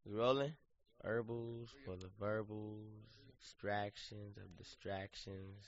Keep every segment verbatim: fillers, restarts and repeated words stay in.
We rolling? Herbals for the verbals, extractions of distractions.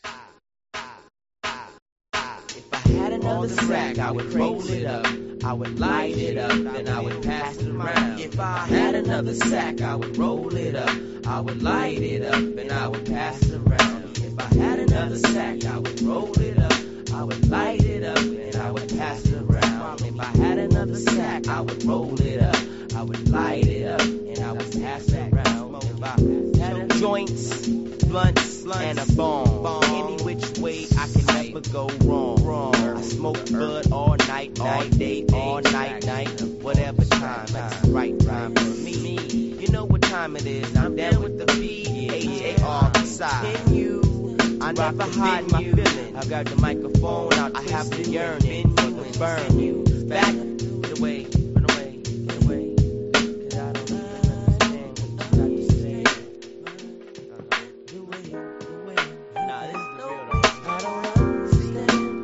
If I had another sack, I would roll it up. I would light it up, then I would pass it around. If I had another sack, I would roll it up. I would light it up, and I would pass it around. If I had another sack, I would roll it up. I would light it up, and I would pass it around. If I had another sack, I would roll it up. I would light it up, and I would pass it around. If I had joints, blunts, and a bomb, any which way I can never go wrong. I smoke bud all night, all day, all night, night, whatever time. That's the right time for me. You know what time it is. I'm down with the B H A R side. Can you? I never hide my feelings. I got the microphone out. I have the yearning for the burn. You back the way, run away, get away. 'Cause I don't even understand what you got to say. The way, the way. Nah, this is the real though. I don't understand.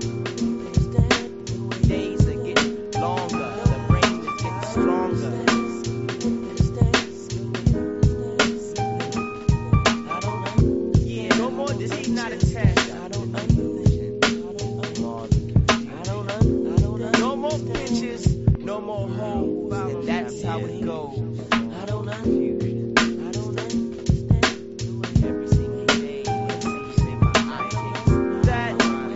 Days are getting longer. The brain is getting stronger. I don't know. Yeah, no more. This is not a test. I don't understand. I don't understand. No more pictures, no more hoes, and that's how it goes. I don't understand. I don't understand. Every single day, it's in my eyes. That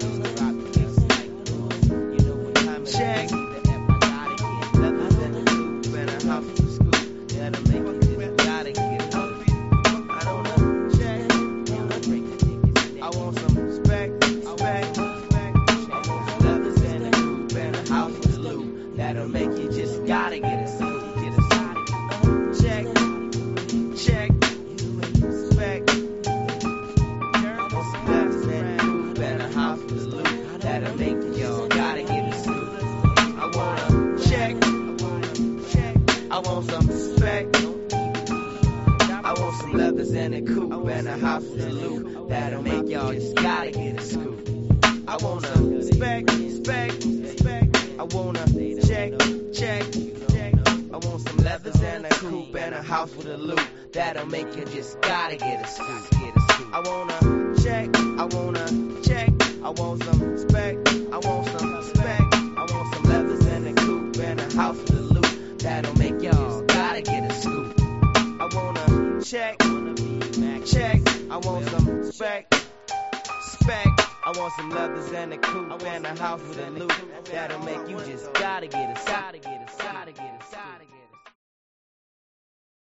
you know what time it is. Check. Nothing than a coupe and a house for school. That'll make you just gotta get up. I don't know. Check. I want some respect, respect, respect. I want some leathers and a coupe and a house with a loop. That'll make you just gotta get a suit, get a suit. Check, check, respect. I want some leathers and a coupe and a house with a loop. That'll make you just gotta get a suit. I wanna check, check. I want some respect. I want some leathers and a coupe and a house with a loop. That'll make y'all just gotta get a scoop. I wanna respect, respect, respect. I wanna check, check, check. I want some leathers and a coupe and a house with a loop. That'll make you just gotta get a scoop, get a scoop. I wanna check, I wanna check. I want some respect, I want some respect. I want some leathers and a coupe and a house with a loop. That'll make y'all gotta get a scoop. I wanna check, check. I want some respect, respect. I want some leathers and a coupe and a house with a loop. That'll make you just gotta get a, gotta get a, gotta get a, gotta get a.